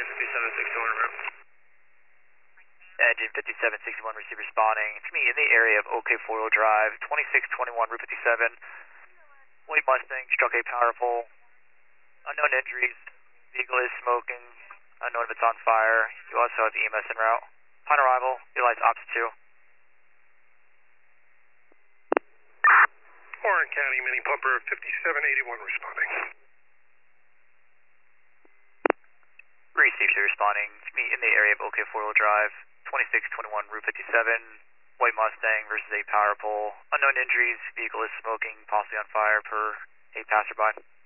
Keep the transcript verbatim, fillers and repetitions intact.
fifty-seven sixty-one route. Engine fifty-seven sixty-one, receiver responding. It's me in the area of OK four-wheel drive, twenty-six twenty-one, Route fifty-seven. White Mustang, struck a power pole. Unknown injuries. Vehicle is smoking. Unknown if it's on fire. You also have E M S en route. Upon arrival, utilize Ops two. Warren County, mini pumper fifty-seven eighty-one responding. Received, responding. It's me in the area of OK four-wheel drive, twenty-six twenty-one, Route fifty-seven. White Mustang versus a power pole. Unknown injuries. Vehicle is smoking, possibly on fire per a passerby.